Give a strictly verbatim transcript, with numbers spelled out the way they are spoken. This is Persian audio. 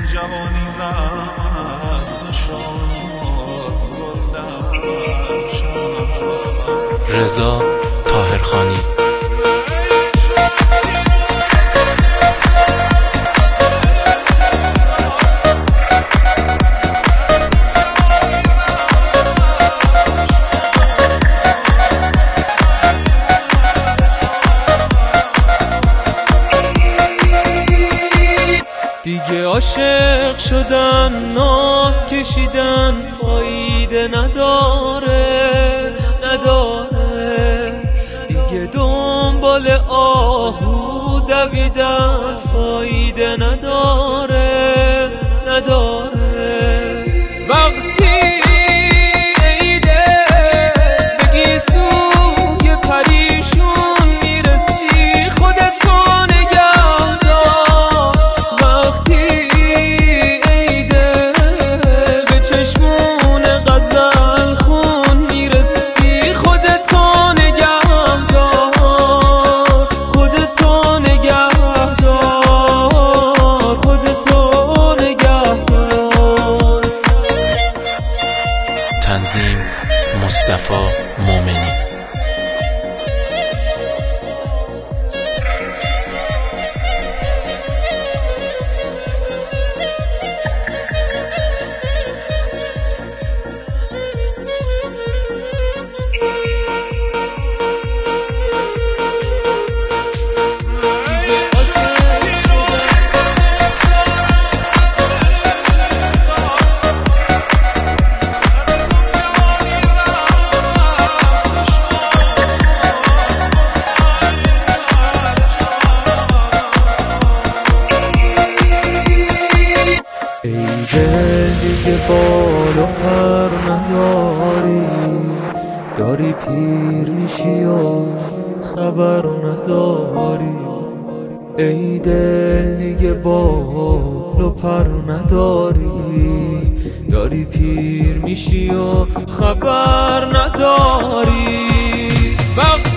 جوانی رفت و شاد گل در شب. رضا طاهرخانی. دیگه عاشق شدن ناز کشیدن فایده نداره نداره، دیگه دنبال آهو دویدن فایده نداره نداره. وقتی عیده بگی سوی پریشون میرسی خودتو نگه دار. وقتی عیده به چشمون غزل خون میرسی خودتو نگه دار خودتو نگه دار خودتو نگه دار. تنظیم مصطفی مومنی. ای دل دیگه بال و پر نداری، داری پیر میشی و خبر نداری. ای دل دیگه بال و پر نداری، داری پیر میشی و خبر نداری.